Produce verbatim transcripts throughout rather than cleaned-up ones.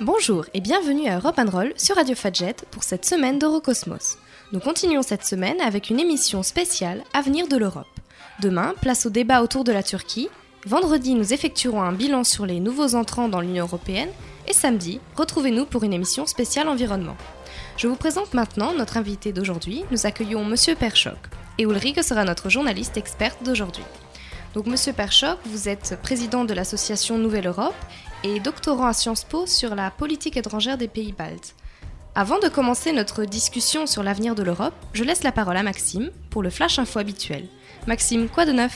Bonjour et bienvenue à Europe and Roll sur Radio Fadjet pour cette semaine d'Eurocosmos. Nous continuons cette semaine avec une émission spéciale Avenir de l'Europe. Demain, place au débat autour de la Turquie. Vendredi, nous effectuerons un bilan sur les nouveaux entrants dans l'Union européenne. Et samedi, retrouvez-nous pour une émission spéciale environnement. Je vous présente maintenant notre invité d'aujourd'hui. Nous accueillons Monsieur Perchoc. Et Ulrike sera notre journaliste experte d'aujourd'hui. Donc Monsieur Perchoc, vous êtes président de l'association Nouvelle Europe et doctorant à Sciences Po sur la politique étrangère des pays baltes. Avant de commencer notre discussion sur l'avenir de l'Europe, je laisse la parole à Maxime pour le flash info habituel. Maxime, quoi de neuf ?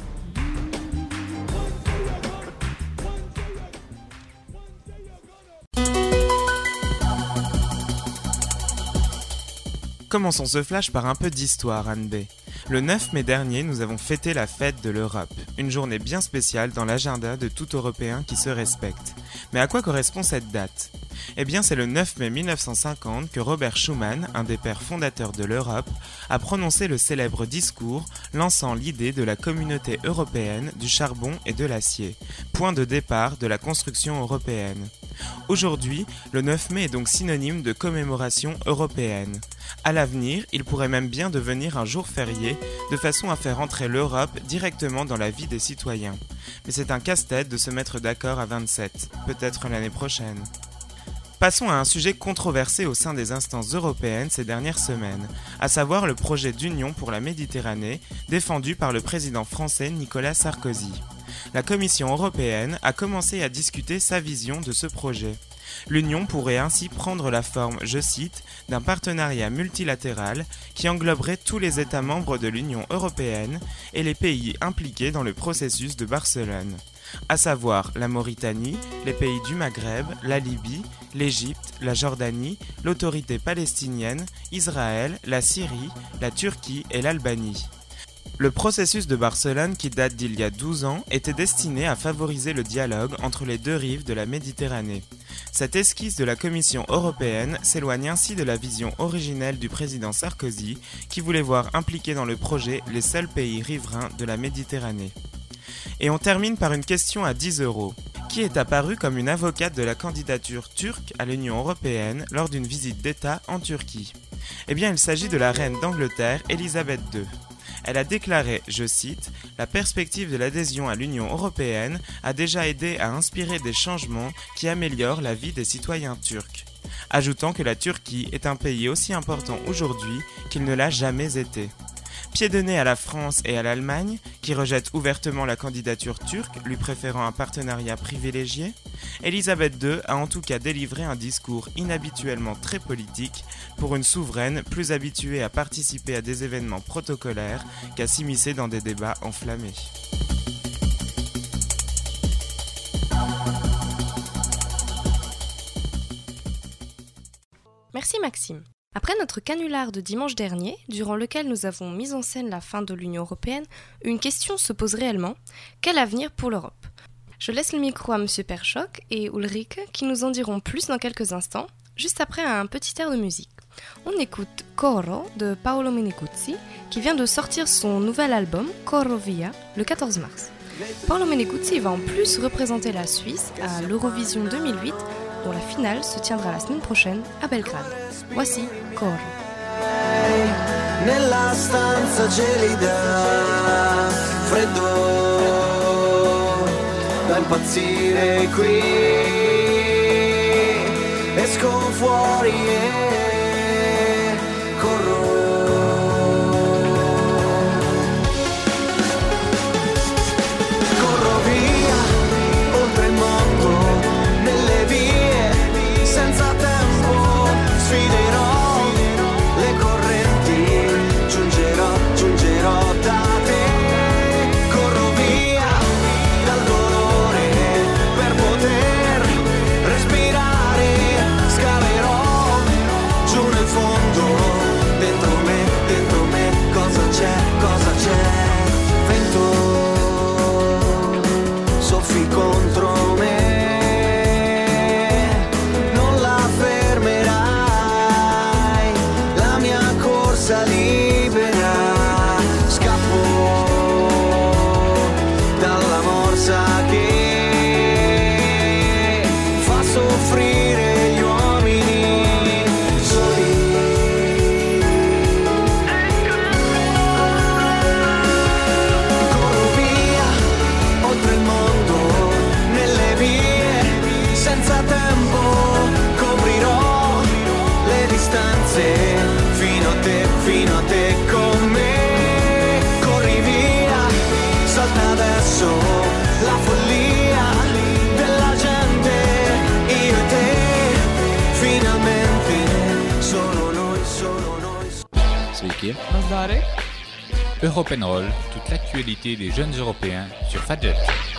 Commençons ce flash par un peu d'histoire, Anne B. Le neuf mai dernier, nous avons fêté la fête de l'Europe, une journée bien spéciale dans l'agenda de tout Européen qui se respecte. Mais à quoi correspond cette date ? Eh bien, c'est le neuf mai mille neuf cent cinquante que Robert Schuman, un des pères fondateurs de l'Europe, a prononcé le célèbre discours lançant l'idée de la communauté européenne du charbon et de l'acier, point de départ de la construction européenne. Aujourd'hui, le neuf mai est donc synonyme de commémoration européenne. À l'avenir, il pourrait même bien devenir un jour férié, de façon à faire entrer l'Europe directement dans la vie des citoyens. Mais c'est un casse-tête de se mettre d'accord à vingt-sept, peut-être l'année prochaine. Passons à un sujet controversé au sein des instances européennes ces dernières semaines, à savoir le projet d'union pour la Méditerranée, défendu par le président français Nicolas Sarkozy. La Commission européenne a commencé à discuter sa vision de ce projet. L'Union pourrait ainsi prendre la forme, je cite, d'un partenariat multilatéral qui engloberait tous les États membres de l'Union européenne et les pays impliqués dans le processus de Barcelone, à savoir la Mauritanie, les pays du Maghreb, la Libye, l'Égypte, la Jordanie, l'autorité palestinienne, Israël, la Syrie, la Turquie et l'Albanie. Le processus de Barcelone, qui date d'il y a douze ans, était destiné à favoriser le dialogue entre les deux rives de la Méditerranée. Cette esquisse de la Commission européenne s'éloigne ainsi de la vision originelle du président Sarkozy, qui voulait voir impliqués dans le projet les seuls pays riverains de la Méditerranée. Et on termine par une question à dix euros. Qui est apparue comme une avocate de la candidature turque à l'Union européenne lors d'une visite d'État en Turquie ? Eh bien, il s'agit de la reine d'Angleterre, Elisabeth deux. Elle a déclaré, je cite, « La perspective de l'adhésion à l'Union européenne a déjà aidé à inspirer des changements qui améliorent la vie des citoyens turcs », ajoutant que la Turquie est un pays aussi important aujourd'hui qu'il ne l'a jamais été. Pied de nez à la France et à l'Allemagne, qui rejettent ouvertement la candidature turque, lui préférant un partenariat privilégié, Elisabeth deux a en tout cas délivré un discours inhabituellement très politique pour une souveraine plus habituée à participer à des événements protocolaires qu'à s'immiscer dans des débats enflammés. Merci Maxime. Après notre canular de dimanche dernier, durant lequel nous avons mis en scène la fin de l'Union européenne, une question se pose réellement. Quel avenir pour l'Europe ? Je laisse le micro à Monsieur Perchoc et Ulrike qui nous en diront plus dans quelques instants, juste après un petit air de musique. On écoute Coro de Paolo Meneguzzi qui vient de sortir son nouvel album Corro Via le quatorze mars. Paolo Meneguzzi va en plus représenter la Suisse à l'Eurovision deux mille huit dont la finale se tiendra la semaine prochaine à Belgrade. Voici Corro. Nella stanza gelida, freddo, da impazzire qui, esco fuori e corro. Corro via, oltre il mondo, nelle vie, senza tempo, sfiderò le correnti, giungerò, giungerò da te. Corro via dal dolore per poter respirare, scaverò giù nel fondo, dentro me, dentro me, cosa c'è, cosa c'è? Vento, soffi contro me. Libera, scappo dalla morsa che fa soffrire. fino a te con me. Corri via, salta adesso la follia della gente, io e te, finalmente solo noi, solo noi. Sveiki. Europe and Roll, toute l'actualité des jeunes Européens sur Fadjet.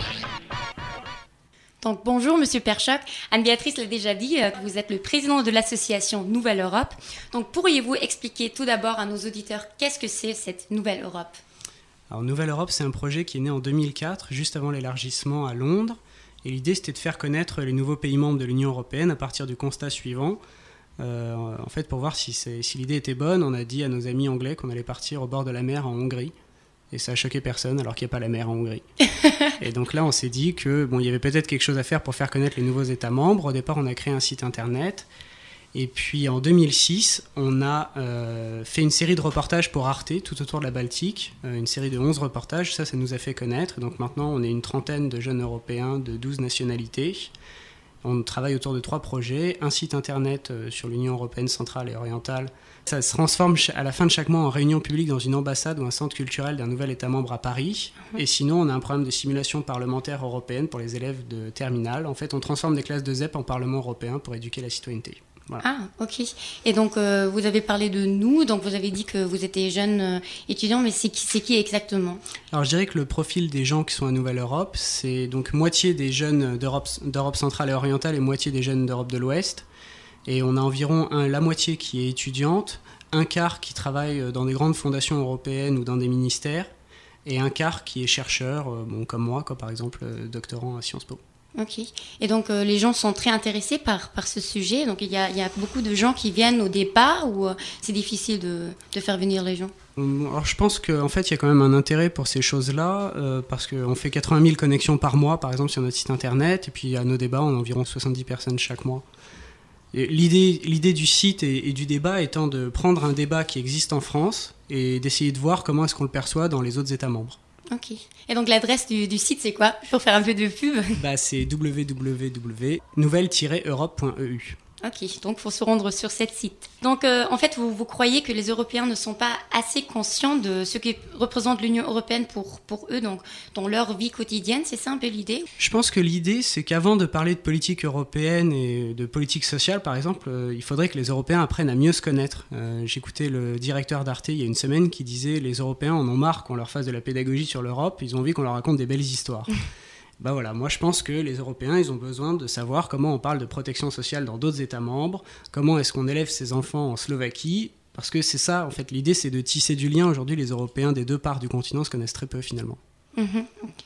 Donc bonjour Monsieur Perchoc, Anne-Béatrice l'a déjà dit, euh, vous êtes le président de l'association Nouvelle Europe. Donc pourriez-vous expliquer tout d'abord à nos auditeurs qu'est-ce que c'est cette Nouvelle Europe ? Alors Nouvelle Europe, c'est un projet qui est né en deux mille quatre, juste avant l'élargissement à Londres. Et l'idée, c'était de faire connaître les nouveaux pays membres de l'Union européenne à partir du constat suivant. Euh, en fait, pour voir si, c'est, si l'idée était bonne, on a dit à nos amis anglais qu'on allait partir au bord de la mer en Hongrie. Et ça a choqué personne, alors qu'il n'y a pas la mer en Hongrie. Et donc là, on s'est dit que bon, il y avait peut-être quelque chose à faire pour faire connaître les nouveaux États membres. Au départ, on a créé un site internet. Et puis en deux mille six, on a euh, fait une série de reportages pour Arte, tout autour de la Baltique. Euh, une série de onze reportages, ça, ça nous a fait connaître. Donc maintenant, on est une trentaine de jeunes Européens de douze nationalités. On travaille autour de trois projets. Un site internet euh, sur l'Union européenne centrale et orientale. Ça se transforme à la fin de chaque mois en réunion publique dans une ambassade ou un centre culturel d'un nouvel État membre à Paris. Et sinon, on a un programme de simulation parlementaire européenne pour les élèves de terminale. En fait, on transforme des classes de Z E P en Parlement européen pour éduquer la citoyenneté. Voilà. Ah, ok. Et donc, euh, vous avez parlé de nous, donc vous avez dit que vous étiez jeune euh, étudiant, mais c'est qui, c'est qui exactement ? Alors, je dirais que le profil des gens qui sont à Nouvelle Europe, c'est donc moitié des jeunes d'Europe, d'Europe centrale et orientale et moitié des jeunes d'Europe de l'Ouest. Et on a environ un, la moitié qui est étudiante, un quart qui travaille dans des grandes fondations européennes ou dans des ministères, et un quart qui est chercheur, euh, bon, comme moi, quoi, par exemple, euh, doctorant à Sciences Po. Ok. Et donc, euh, les gens sont très intéressés par, par ce sujet. Donc, il y a, il y a beaucoup de gens qui viennent au départ ou euh, c'est difficile de, de faire venir les gens ? Alors, je pense qu'en fait, il y a quand même un intérêt pour ces choses-là, euh, parce qu'on fait quatre-vingt mille connexions par mois, par exemple, sur notre site internet, et puis à nos débats, on a environ soixante-dix personnes chaque mois. Et l'idée, l'idée du site et, et du débat étant de prendre un débat qui existe en France et d'essayer de voir comment est-ce qu'on le perçoit dans les autres États membres. Ok. Et donc l'adresse du, du site, c'est quoi ? Pour faire un peu de pub. Bah, c'est w w w point nouvelle tiret europe point e u. Ok, donc il faut se rendre sur ce site. Donc euh, en fait, vous, vous croyez que les Européens ne sont pas assez conscients de ce que représente l'Union européenne pour, pour eux, donc dans leur vie quotidienne, c'est ça un peu l'idée ? Je pense que l'idée, c'est qu'avant de parler de politique européenne et de politique sociale, par exemple, euh, il faudrait que les Européens apprennent à mieux se connaître. Euh, j'écoutais le directeur d'Arte il y a une semaine qui disait « Les Européens en ont marre qu'on leur fasse de la pédagogie sur l'Europe, ils ont envie qu'on leur raconte des belles histoires ». Bah voilà, moi je pense que les Européens, ils ont besoin de savoir comment on parle de protection sociale dans d'autres États membres, comment est-ce qu'on élève ses enfants en Slovaquie, parce que c'est ça, en fait, l'idée c'est de tisser du lien. Aujourd'hui, les Européens des deux parts du continent se connaissent très peu finalement. Mmh, okay.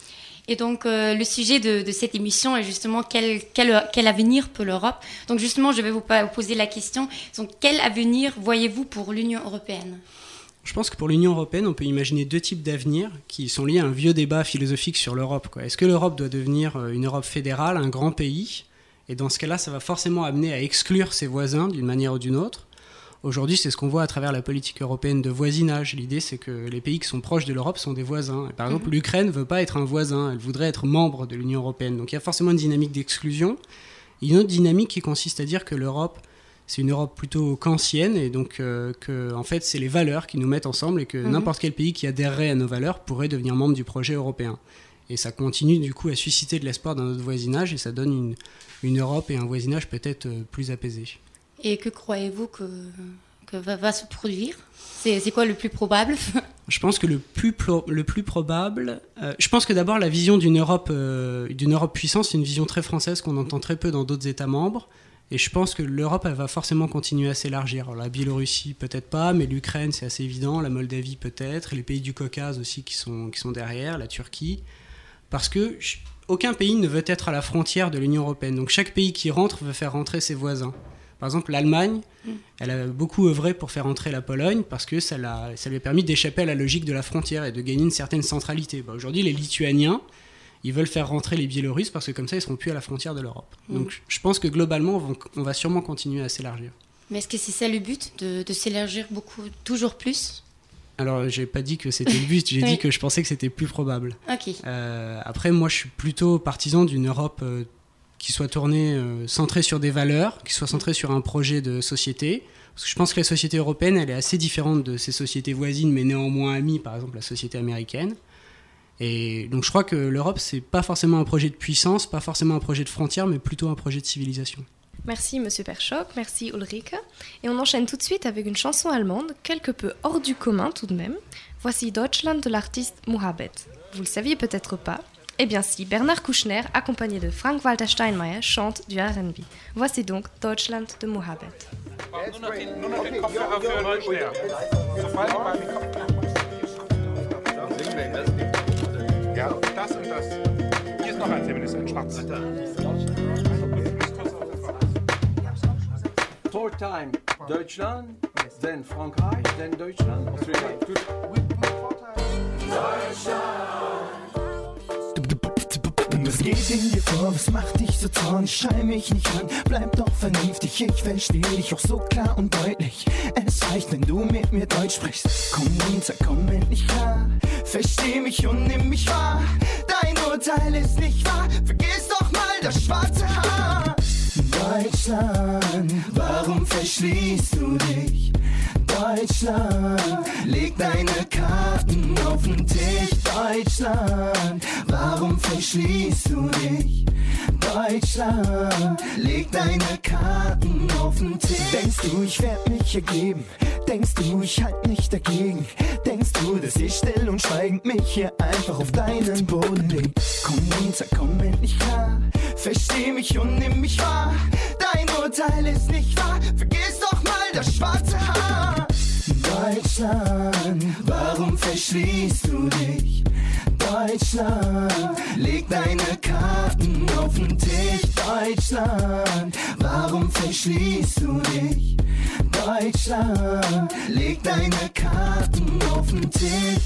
Et donc euh, le sujet de, de cette émission est justement quel, quel, quel avenir pour l'Europe. Donc justement, je vais vous poser la question, donc quel avenir voyez-vous pour l'Union européenne ? Je pense que pour l'Union européenne, on peut imaginer deux types d'avenirs qui sont liés à un vieux débat philosophique sur l'Europe, quoi. Est-ce que l'Europe doit devenir une Europe fédérale, un grand pays ? Et dans ce cas-là, ça va forcément amener à exclure ses voisins d'une manière ou d'une autre. Aujourd'hui, c'est ce qu'on voit à travers la politique européenne de voisinage. L'idée, c'est que les pays qui sont proches de l'Europe sont des voisins. Et par exemple, mmh. l'Ukraine ne veut pas être un voisin, elle voudrait être membre de l'Union européenne. Donc il y a forcément une dynamique d'exclusion. Et une autre dynamique qui consiste à dire que l'Europe, c'est une Europe plutôt kantienne, et donc euh, que en fait, c'est les valeurs qui nous mettent ensemble et que mmh. n'importe quel pays qui adhérerait à nos valeurs pourrait devenir membre du projet européen. Et ça continue du coup à susciter de l'espoir dans notre voisinage et ça donne une, une Europe et un voisinage peut-être plus apaisés. Et que croyez-vous que, que va, va se produire ? c'est, c'est quoi le plus probable ? Je pense que le plus, pro, le plus probable... Euh, je pense que d'abord la vision d'une Europe, euh, d'une Europe puissante, c'est une vision très française qu'on entend très peu dans d'autres États membres. Et je pense que l'Europe, elle va forcément continuer à s'élargir. Alors, la Biélorussie, peut-être pas, mais l'Ukraine, c'est assez évident. La Moldavie, peut-être. Les pays du Caucase aussi qui sont, qui sont derrière, la Turquie. Parce que aucun pays ne veut être à la frontière de l'Union européenne. Donc, chaque pays qui rentre veut faire rentrer ses voisins. Par exemple, l'Allemagne, mmh. elle a beaucoup œuvré pour faire rentrer la Pologne parce que ça, l'a, ça lui a permis d'échapper à la logique de la frontière et de gagner une certaine centralité. Bah, aujourd'hui, les Lituaniens, ils veulent faire rentrer les Biélorusses parce que comme ça, ils ne seront plus à la frontière de l'Europe. Mmh. Donc je pense que globalement, on va, on va sûrement continuer à s'élargir. Mais est-ce que c'est ça le but, de, de s'élargir beaucoup, toujours plus ? Alors, je n'ai pas dit que c'était le but, j'ai oui. dit que je pensais que c'était plus probable. Okay. Euh, après, moi, je suis plutôt partisan d'une Europe euh, qui soit tournée, euh, centrée sur des valeurs, qui soit centrée sur un projet de société, Parce que je pense que la société européenne, elle est assez différente de ses sociétés voisines, mais néanmoins amies, par exemple la société américaine. Et donc je crois que l'Europe, c'est pas forcément un projet de puissance, pas forcément un projet de frontières, mais plutôt un projet de civilisation. Merci Monsieur Perchoc, merci Ulrike. Et on enchaîne tout de suite avec une chanson allemande, quelque peu hors du commun tout de même. Voici Deutschland de l'artiste Mohabet. Vous le saviez peut-être pas. Eh bien si, Bernard Kouchner, accompagné de Frank-Walter Steinmeier, chante du R and B. Voici donc Deutschland de Mohabet. Ja, das und das. Hier ist noch ein Feminist, ein Schwarz. Four time Deutschland, then Frankreich, then Deutschland. Deutschland. Was geht in dir vor, was macht dich so zornig? Schrei mich nicht an, bleib doch vernünftig. Ich versteh dich auch so klar und deutlich. Es reicht, wenn du mit mir Deutsch sprichst. Komm runter, komm endlich klar. Versteh mich und nimm mich wahr. Dein Urteil ist nicht wahr. Vergiss doch mal das schwarze Haar. Deutschland, warum verschließt du dich? Deutschland, leg deine Karten auf den Tisch. Deutschland, warum verschließt du dich? Deutschland, leg deine Karten auf den Tisch. Denkst du, ich werd mich ergeben? Denkst du, ich halt nicht dagegen? Denkst du, dass ich still und schweigend mich hier einfach auf deinen Boden leg? Komm runter, komm endlich klar. Versteh mich und nimm mich wahr. Dein Urteil ist nicht wahr. Vergiss doch mal das schwarze Haar. Deutschland, warum verschließt du dich? Deutschland, leg deine Karten auf den Tisch. Deutschland, warum verschließt du dich? Deutschland, leg deine Karten auf den Tisch.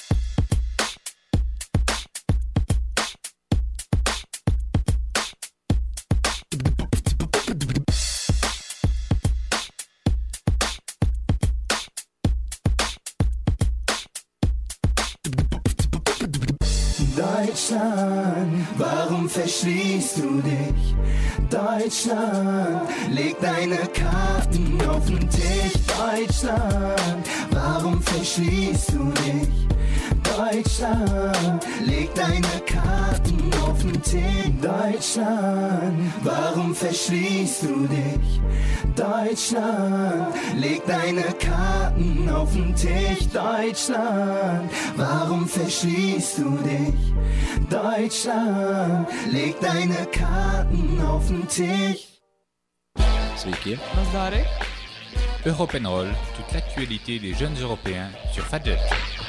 Deutschland, warum verschließt du dich? Deutschland, leg deine Karten auf den Tisch. Deutschland, warum verschließt du dich? Deutschland, leg deine Karten auf den Tisch. Deutschland, warum verschließt du dich? Deutschland, leg deine Karten auf den Tisch. Deutschland, warum verschließt du dich? Deutschland, leg deine Karten auf den Tisch. Sveiki. Europenroll, toute l'actualité des jeunes Européens sur Fadjet.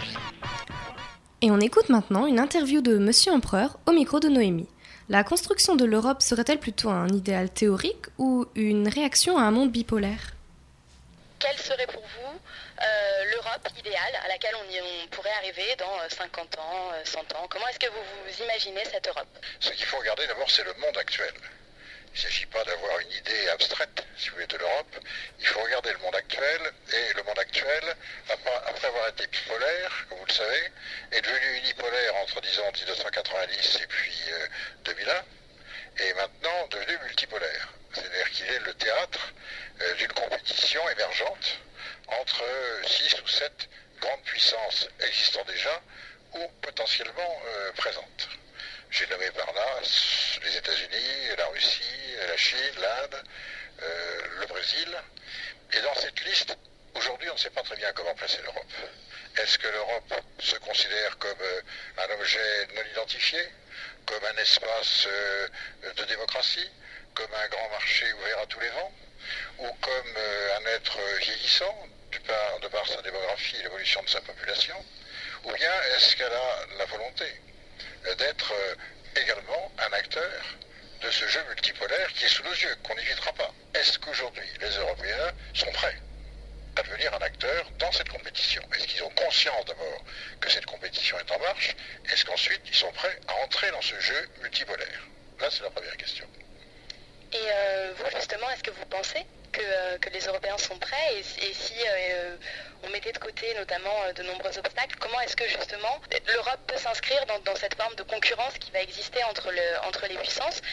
Et on écoute maintenant une interview de Monsieur Empereur au micro de Noémie. La construction de l'Europe serait-elle plutôt un idéal théorique ou une réaction à un monde bipolaire ? Quelle serait pour vous euh, l'Europe idéale à laquelle on, y, on pourrait arriver dans cinquante ans, cent ans ? Comment est-ce que vous vous imaginez cette Europe ? Ce qu'il faut regarder d'abord, c'est le monde actuel. Il ne s'agit pas d'avoir une idée abstraite, si vous voulez, de l'Europe. Il faut regarder le monde actuel, et le monde actuel, après avoir été bipolaire, comme vous le savez, est devenu unipolaire entre, disons, dix-neuf cent quatre-vingt-dix et puis euh, deux mille un, et maintenant devenu multipolaire. C'est-à-dire qu'il est le théâtre euh, d'une compétition émergente entre six ou sept grandes puissances existant déjà ou potentiellement euh, présentes. J'ai nommé par là les États-Unis, la Russie, la Chine, l'Inde, euh, le Brésil. Et dans cette liste, aujourd'hui, on ne sait pas très bien comment placer l'Europe. Est-ce que l'Europe se considère comme euh, un objet non identifié, comme un espace euh, de démocratie, comme un grand marché ouvert à tous les vents, ou comme euh, un être vieillissant, du par, de par sa démographie et l'évolution de sa population, ou bien est-ce qu'elle a la volonté d'être également un acteur de ce jeu multipolaire qui est sous nos yeux, qu'on n'évitera pas. Est-ce qu'aujourd'hui, les Européens sont prêts à devenir un acteur dans cette compétition ? Est-ce qu'ils ont conscience d'abord que cette compétition est en marche ? Est-ce qu'ensuite, ils sont prêts à entrer dans ce jeu multipolaire ? Là, c'est la première question. Et euh, vous, justement, est-ce que vous pensez que, euh, que les Européens sont prêts et, et si euh, on mettait de côté notamment euh, de nombreux obstacles, comment est-ce que justement l'Europe peut s'inscrire dans, dans cette forme de concurrence qui va exister entre, le, entre les puissances ?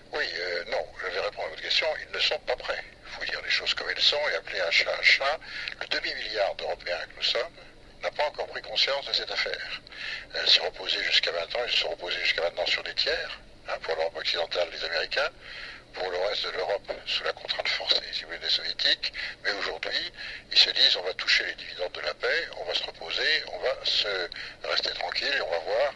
Oui, euh, non, je vais répondre à votre question, ils ne sont pas prêts. Il faut dire les choses comme elles sont et appeler un chat un chat. Le demi-milliard d'Européens que nous sommes n'a pas encore pris conscience de cette affaire. Elle s'est reposée jusqu'à maintenant, ils se sont reposés jusqu'à maintenant sur des tiers, hein, pour l'Europe occidentale, les Américains, pour le reste de l'Europe sous la contrainte forcée, si vous voulez, des soviétiques. Mais aujourd'hui, ils se disent, on va toucher les dividendes de la paix, on va se reposer, on va se rester tranquille et on va voir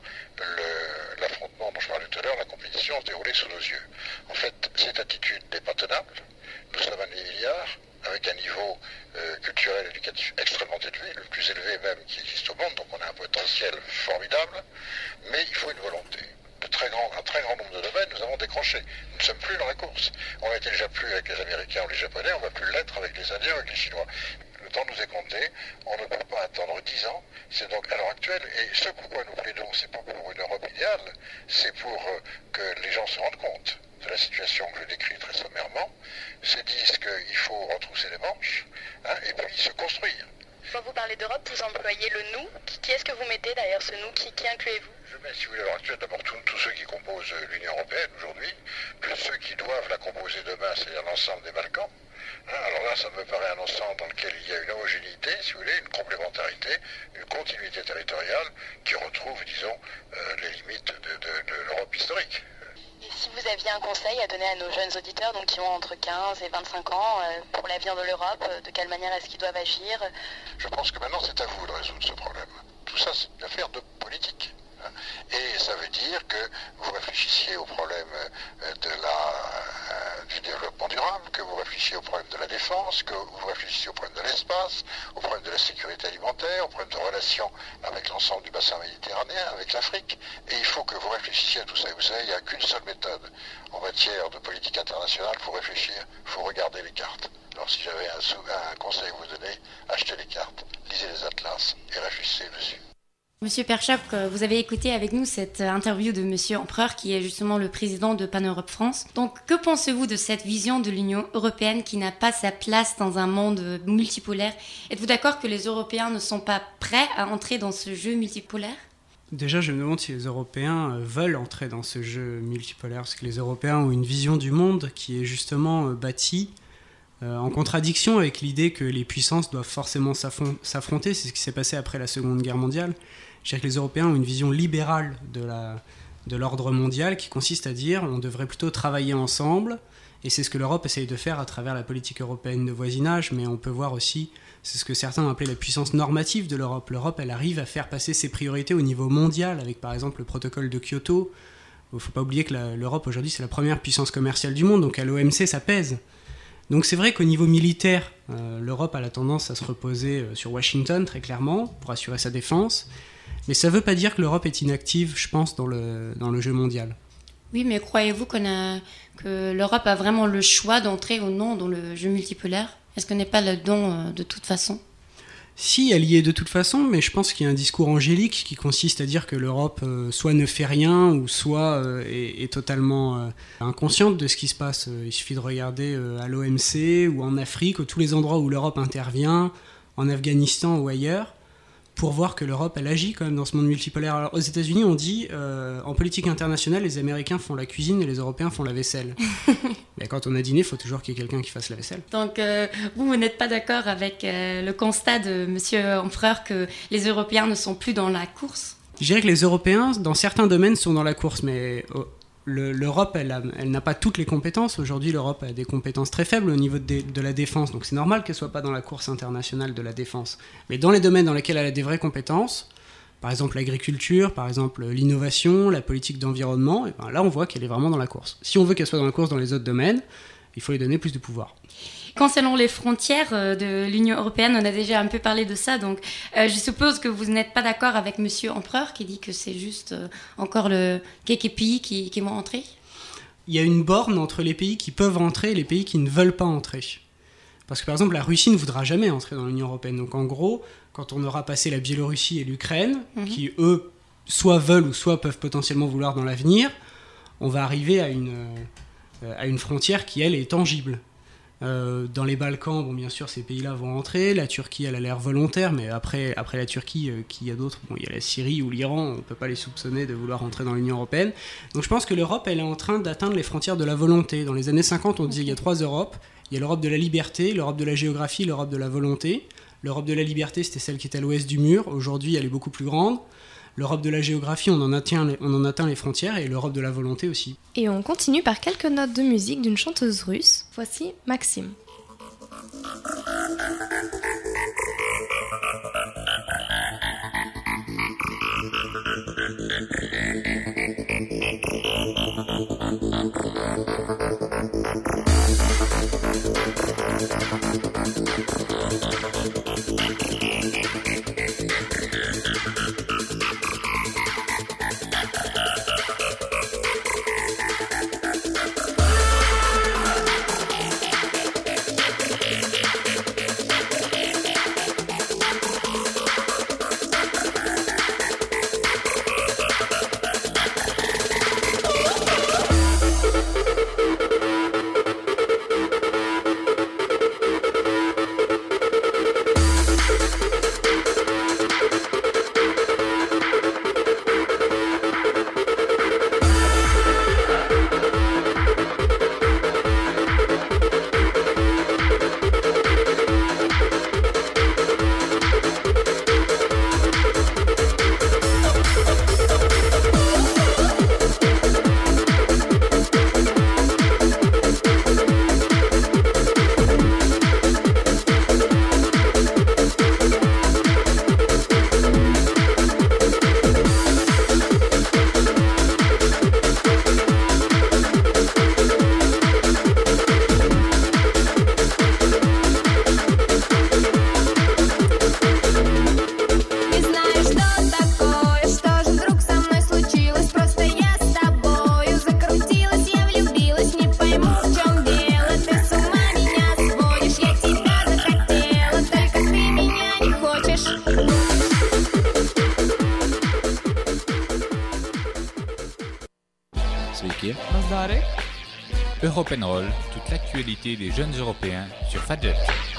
le, l'affrontement dont je parlais tout à l'heure, la compétition se dérouler sous nos yeux. En fait, cette attitude n'est pas tenable. Nous sommes à dix milliards, avec un niveau euh, culturel et éducatif extrêmement élevé, le plus élevé même qui existe au monde, donc on a un potentiel formidable, mais il faut une volonté. De très grand, un très grand nombre de domaines, nous avons décroché. Nous ne sommes plus dans la course. On n'était déjà plus avec les Américains ou les Japonais, on ne va plus l'être avec les Indiens ou avec les Chinois. Le temps nous est compté, on ne peut pas attendre dix ans, c'est donc à l'heure actuelle, et ce pourquoi nous plaidons, c'est pas pour une Europe idéale, c'est pour euh, que les gens se rendent compte de la situation que je décris très sommairement, se disent qu'il faut retrousser les manches, hein, et puis se construire. Quand vous parlez d'Europe, vous employez le nous. Qui, qui est-ce que vous mettez derrière ce nous? Qui, qui incluez-vous? Je mets, si vous voulez, à l'heure actuelle, d'abord tous, tous ceux qui composent l'Union européenne aujourd'hui, plus ceux qui doivent la composer demain, c'est-à-dire l'ensemble des Balkans. Hein, alors là, ça me paraît un ensemble dans lequel il y a une homogénéité, si vous voulez, une complémentarité, une continuité territoriale qui retrouve, disons, euh, les limites de, de, de l'Europe historique. Et si vous aviez un conseil à donner à nos jeunes auditeurs, donc qui ont entre quinze et vingt-cinq ans, euh, pour l'avenir de l'Europe, euh, de quelle manière est-ce qu'ils doivent agir? Je pense que maintenant c'est à vous de résoudre ce problème. Tout ça c'est une affaire de politique. Hein. Et ça veut dire que vous réfléchissiez au problème euh, de la, euh, du développement durable, que vous réfléchissiez au problème de la défense, que vous réfléchissiez au problème de l'espace, au problème de la sécurité alimentaire, au problème de relations avec l'ensemble du bassin méditerranéen, avec l'Afrique. Et il faut que vous réfléchissiez à tout ça. Et vous savez, il n'y a qu'une seule méthode en matière de politique internationale pour réfléchir. Il faut regarder les cartes. Alors si j'avais un, sou- un conseil à vous donner, achetez les cartes, lisez les atlas et réfléchissez dessus. Monsieur Perchap, vous avez écouté avec nous cette interview de Monsieur Empereur, qui est justement le président de Pan-Europe France. Donc, que pensez-vous de cette vision de l'Union européenne qui n'a pas sa place dans un monde multipolaire? Êtes-vous d'accord que les Européens ne sont pas prêts à entrer dans ce jeu multipolaire? Déjà, je me demande si les Européens veulent entrer dans ce jeu multipolaire, parce que les Européens ont une vision du monde qui est justement bâtie euh, en contradiction avec l'idée que les puissances doivent forcément s'affronter. C'est ce qui s'est passé après la Seconde Guerre mondiale. Je dirais que les Européens ont une vision libérale de, la, de l'ordre mondial qui consiste à dire on devrait plutôt travailler ensemble, et c'est ce que l'Europe essaye de faire à travers la politique européenne de voisinage, mais on peut voir aussi, c'est ce que certains ont appelé la puissance normative de l'Europe. L'Europe, elle arrive à faire passer ses priorités au niveau mondial, avec par exemple le protocole de Kyoto. Il ne faut pas oublier que la, l'Europe aujourd'hui c'est la première puissance commerciale du monde, donc à l'O M C ça pèse. Donc c'est vrai qu'au niveau militaire, euh, l'Europe a la tendance à se reposer euh, sur Washington très clairement, pour assurer sa défense. Mais ça ne veut pas dire que l'Europe est inactive, je pense, dans le, dans le jeu mondial. Oui, mais croyez-vous qu'on a, que l'Europe a vraiment le choix d'entrer ou non dans le jeu multipolaire? Est-ce qu'on n'est pas là-dedans euh, de toute façon? Si, elle y est de toute façon, mais je pense qu'il y a un discours angélique qui consiste à dire que l'Europe euh, soit ne fait rien, ou soit euh, est, est totalement euh, inconsciente de ce qui se passe. Il suffit de regarder euh, à l'O M C ou en Afrique, ou tous les endroits où l'Europe intervient, en Afghanistan ou ailleurs, pour voir que l'Europe, elle agit quand même dans ce monde multipolaire. Alors, aux États-Unis, on dit, euh, en politique internationale, les Américains font la cuisine et les Européens font la vaisselle. Mais quand on a dîné, il faut toujours qu'il y ait quelqu'un qui fasse la vaisselle. Donc, euh, vous, vous n'êtes pas d'accord avec euh, le constat de Monsieur Empereur que les Européens ne sont plus dans la course? Je dirais que les Européens, dans certains domaines, sont dans la course, mais oh, le, l'Europe, elle, a, elle n'a pas toutes les compétences. Aujourd'hui, l'Europe a des compétences très faibles au niveau de, de la défense, donc c'est normal qu'elle ne soit pas dans la course internationale de la défense. Mais dans les domaines dans lesquels elle a des vraies compétences, par exemple l'agriculture, par exemple l'innovation, la politique d'environnement, et ben là on voit qu'elle est vraiment dans la course. Si on veut qu'elle soit dans la course dans les autres domaines, il faut lui donner plus de pouvoir. Concernant les frontières de l'Union européenne, on a déjà un peu parlé de ça, donc euh, je suppose que vous n'êtes pas d'accord avec Monsieur Empereur qui dit que c'est juste euh, encore le... quelques pays qui, qui vont entrer? Il y a une borne entre les pays qui peuvent entrer et les pays qui ne veulent pas entrer. Parce que par exemple, la Russie ne voudra jamais entrer dans l'Union européenne. Donc en gros, quand on aura passé la Biélorussie et l'Ukraine, mmh. qui eux, soit veulent ou soit peuvent potentiellement vouloir dans l'avenir, on va arriver à une, euh, à une frontière qui, elle, est tangible. Euh, dans les Balkans, bon, bien sûr, ces pays-là vont entrer. La Turquie, elle a l'air volontaire, mais après, après la Turquie, euh, qui y a d'autres, bon, il y a la Syrie ou l'Iran, on ne peut pas les soupçonner de vouloir entrer dans l'Union européenne. Donc je pense que l'Europe, elle est en train d'atteindre les frontières de la volonté. Dans les années cinquante, on disait qu'il y a trois Europes. Il y a l'Europe de la liberté, l'Europe de la géographie, l'Europe de la volonté. L'Europe de la liberté, c'était celle qui était à l'ouest du mur. Aujourd'hui, elle est beaucoup plus grande. L'Europe de la géographie, on en atteint, on en atteint les frontières, et l'Europe de la volonté aussi. Et on continue par quelques notes de musique d'une chanteuse russe. Voici Maxime. Europenroll, toute l'actualité des jeunes Européens sur Fadjet.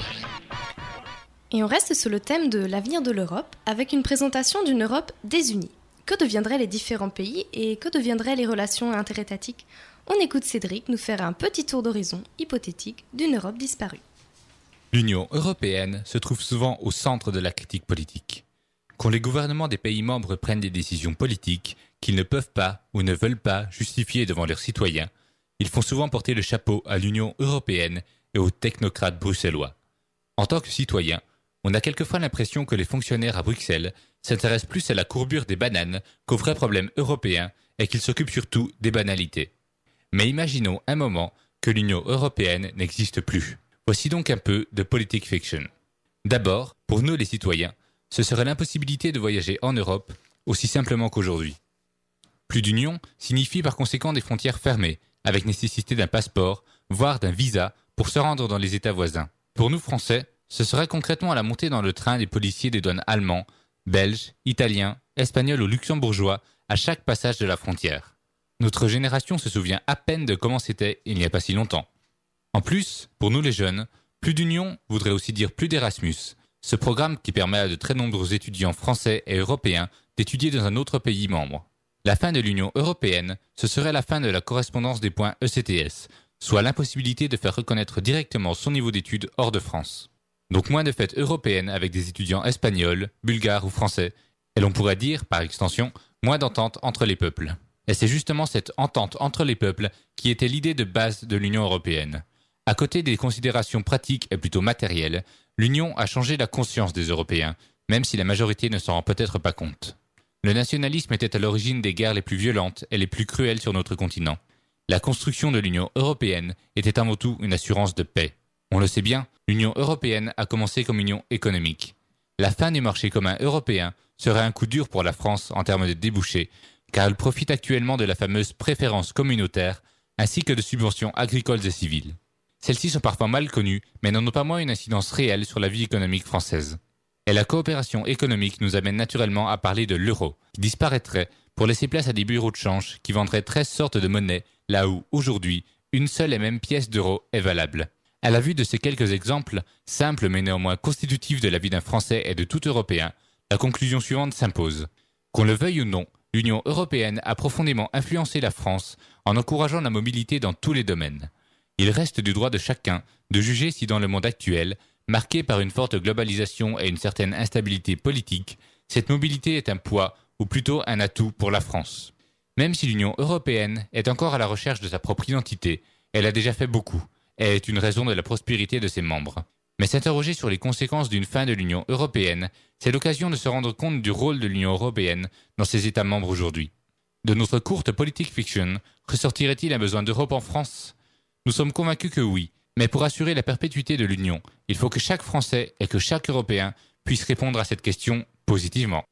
Et on reste sur le thème de l'avenir de l'Europe avec une présentation d'une Europe désunie. Que deviendraient les différents pays et que deviendraient les relations interétatiques ? On écoute Cédric nous faire un petit tour d'horizon hypothétique d'une Europe disparue. L'Union européenne se trouve souvent au centre de la critique politique. Quand les gouvernements des pays membres prennent des décisions politiques qu'ils ne peuvent pas ou ne veulent pas justifier devant leurs citoyens, ils font souvent porter le chapeau à l'Union européenne et aux technocrates bruxellois. En tant que citoyen, on a quelquefois l'impression que les fonctionnaires à Bruxelles s'intéressent plus à la courbure des bananes qu'aux vrais problèmes européens et qu'ils s'occupent surtout des banalités. Mais imaginons un moment que l'Union européenne n'existe plus. Voici donc un peu de politique fiction. D'abord, pour nous les citoyens, ce serait l'impossibilité de voyager en Europe aussi simplement qu'aujourd'hui. Plus d'union signifie par conséquent des frontières fermées, avec nécessité d'un passeport, voire d'un visa pour se rendre dans les États voisins. Pour nous Français, ce serait concrètement à la montée dans le train des policiers des douanes allemands, belges, italiens, espagnols ou luxembourgeois à chaque passage de la frontière. Notre génération se souvient à peine de comment c'était il n'y a pas si longtemps. En plus, pour nous les jeunes, plus d'union voudrait aussi dire plus d'Erasmus, ce programme qui permet à de très nombreux étudiants français et européens d'étudier dans un autre pays membre. La fin de l'Union européenne, ce serait la fin de la correspondance des points E C T S, soit l'impossibilité de faire reconnaître directement son niveau d'études hors de France. Donc moins de fêtes européennes avec des étudiants espagnols, bulgares ou français, et l'on pourrait dire, par extension, moins d'entente entre les peuples. Et c'est justement cette entente entre les peuples qui était l'idée de base de l'Union européenne. À côté des considérations pratiques et plutôt matérielles, l'Union a changé la conscience des Européens, même si la majorité ne s'en rend peut-être pas compte. Le nationalisme était à l'origine des guerres les plus violentes et les plus cruelles sur notre continent. La construction de l'Union européenne était avant tout une assurance de paix. On le sait bien, l'Union européenne a commencé comme union économique. La fin du marché commun européen serait un coup dur pour la France en termes de débouchés, car elle profite actuellement de la fameuse préférence communautaire ainsi que de subventions agricoles et civiles. Celles-ci sont parfois mal connues, mais n'en ont pas moins une incidence réelle sur la vie économique française. Et la coopération économique nous amène naturellement à parler de l'euro, qui disparaîtrait pour laisser place à des bureaux de change qui vendraient treize sortes de monnaies, là où, aujourd'hui, une seule et même pièce d'euro est valable. À la vue de ces quelques exemples, simples mais néanmoins constitutifs de la vie d'un Français et de tout Européen, la conclusion suivante s'impose. Qu'on le veuille ou non, l'Union européenne a profondément influencé la France en encourageant la mobilité dans tous les domaines. Il reste du droit de chacun de juger si dans le monde actuel, marqué par une forte globalisation et une certaine instabilité politique, cette mobilité est un poids ou plutôt un atout pour la France. Même si l'Union européenne est encore à la recherche de sa propre identité, elle a déjà fait beaucoup et est une raison de la prospérité de ses membres. Mais s'interroger sur les conséquences d'une fin de l'Union européenne, c'est l'occasion de se rendre compte du rôle de l'Union européenne dans ses États membres aujourd'hui. De notre courte politique fiction, ressortirait-il un besoin d'Europe en France ? Nous sommes convaincus que oui, mais pour assurer la perpétuité de l'Union, il faut que chaque Français et que chaque Européen puisse répondre à cette question positivement.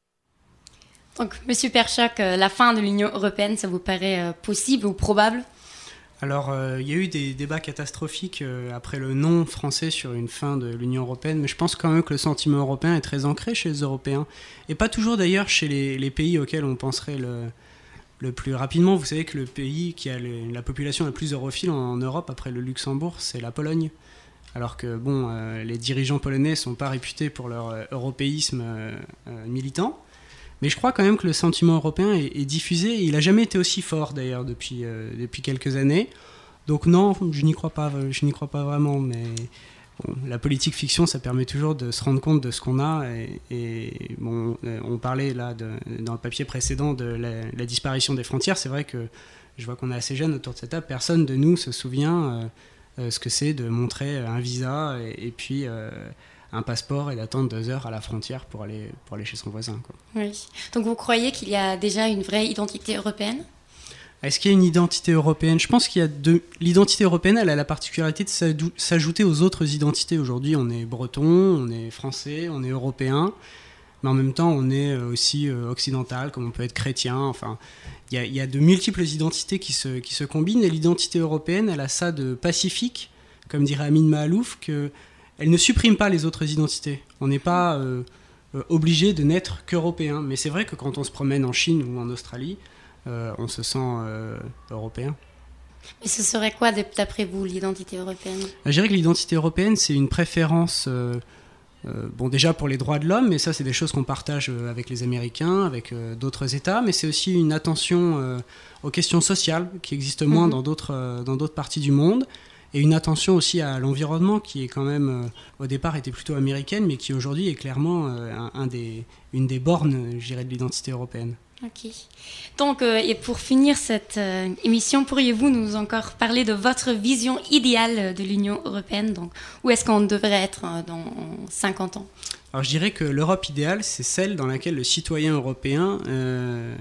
Donc, Monsieur Perchoc, la fin de l'Union européenne, ça vous paraît euh, possible ou probable ? Alors, euh, il y a eu des débats catastrophiques euh, après le non français sur une fin de l'Union européenne, mais je pense quand même que le sentiment européen est très ancré chez les Européens, et pas toujours d'ailleurs chez les, les pays auxquels on penserait le, le plus rapidement. Vous savez que le pays qui a les, la population la plus europhile en, en Europe, après le Luxembourg, c'est la Pologne. Alors que bon, euh, les dirigeants polonais ne sont pas réputés pour leur euh, européisme euh, euh, militant. Mais je crois quand même que le sentiment européen est, est diffusé, et il n'a jamais été aussi fort d'ailleurs depuis, euh, depuis quelques années. Donc non, je n'y crois pas, je n'y crois pas vraiment, mais bon, la politique fiction, ça permet toujours de se rendre compte de ce qu'on a. Et, et bon, on parlait là de, dans le papier précédent de la, la disparition des frontières. C'est vrai que je vois qu'on est assez jeunes autour de cette table. Personne de nous se souvient euh, ce que c'est de montrer un visa et, et puis... Euh, un passeport et d'attendre deux heures à la frontière pour aller, pour aller chez son voisin, quoi. Oui. Donc vous croyez qu'il y a déjà une vraie identité européenne ? Est-ce qu'il y a une identité européenne ? Je pense qu'il y a deux... L'identité européenne, elle a la particularité de s'ajouter aux autres identités. Aujourd'hui, on est breton, on est français, on est européen, mais en même temps, on est aussi occidental, comme on peut être chrétien. Enfin, il y a, il y a de multiples identités qui se, qui se combinent, et l'identité européenne, elle a ça de pacifique, comme dirait Amin Mahalouf, que elle ne supprime pas les autres identités. On n'est pas euh, euh, obligé de n'être qu'européen. Mais c'est vrai que quand on se promène en Chine ou en Australie, euh, on se sent euh, européen. Mais ce serait quoi, d'après vous, l'identité européenne ? Je dirais que l'identité européenne, c'est une préférence, euh, euh, bon, déjà pour les droits de l'homme, mais ça, c'est des choses qu'on partage avec les Américains, avec euh, d'autres États, mais c'est aussi une attention euh, aux questions sociales qui existent moins mm-hmm. dans d'autres, euh, dans d'autres parties du monde. Et une attention aussi à l'environnement qui est quand même, euh, au départ, était plutôt américaine, mais qui aujourd'hui est clairement euh, un, un des, une des bornes, je dirais, de l'identité européenne. Ok. Donc, euh, et pour finir cette euh, émission, pourriez-vous nous encore parler de votre vision idéale de l'Union européenne ? Donc, où est-ce qu'on devrait être euh, dans cinquante ans ? Alors, je dirais que l'Europe idéale, c'est celle dans laquelle le citoyen européen euh,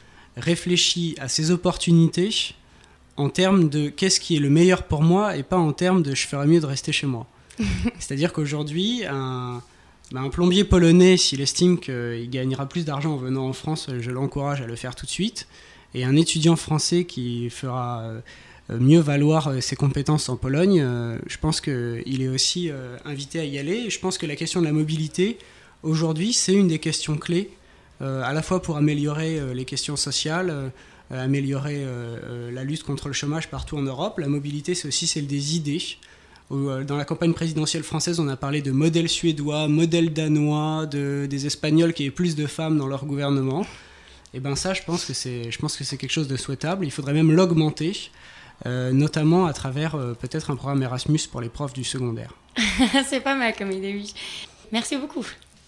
réfléchit à ses opportunités en termes de qu'est-ce qui est le meilleur pour moi et pas en termes de je ferais mieux de rester chez moi. C'est-à-dire qu'aujourd'hui, un, un plombier polonais, s'il estime qu'il gagnera plus d'argent en venant en France, je l'encourage à le faire tout de suite. Et un étudiant français qui fera mieux valoir ses compétences en Pologne, je pense qu'il est aussi invité à y aller. Et je pense que la question de la mobilité, aujourd'hui, c'est une des questions clés, à la fois pour améliorer les questions sociales, améliorer euh, la lutte contre le chômage partout en Europe. La mobilité, c'est aussi celle des idées. Dans la campagne présidentielle française, on a parlé de modèle suédois, modèle danois, de, des Espagnols qui aient plus de femmes dans leur gouvernement. Et bien ça, je pense que c'est, je pense que c'est quelque chose de souhaitable. Il faudrait même l'augmenter, euh, notamment à travers euh, peut-être un programme Erasmus pour les profs du secondaire. C'est pas mal comme idée, oui. Merci beaucoup.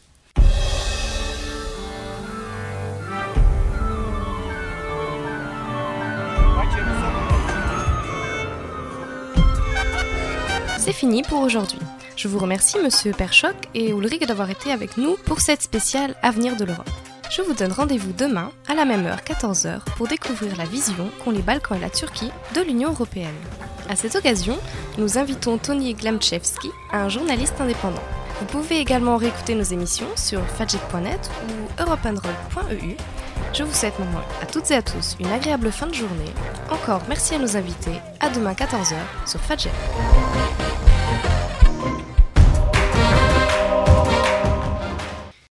C'est fini pour aujourd'hui. Je vous remercie Monsieur Perchoc et Ulrike d'avoir été avec nous pour cette spéciale Avenir de l'Europe. Je vous donne rendez-vous demain à la même heure, quatorze heures, pour découvrir la vision qu'ont les Balkans et la Turquie de l'Union européenne. À cette occasion, nous invitons Tony Glamczewski, un journaliste indépendant. Vous pouvez également réécouter nos émissions sur fadjet point net ou europeandroll point e u. Je vous souhaite maintenant à toutes et à tous une agréable fin de journée. Encore merci à nos invités. À demain quatorze heures sur Fadjet.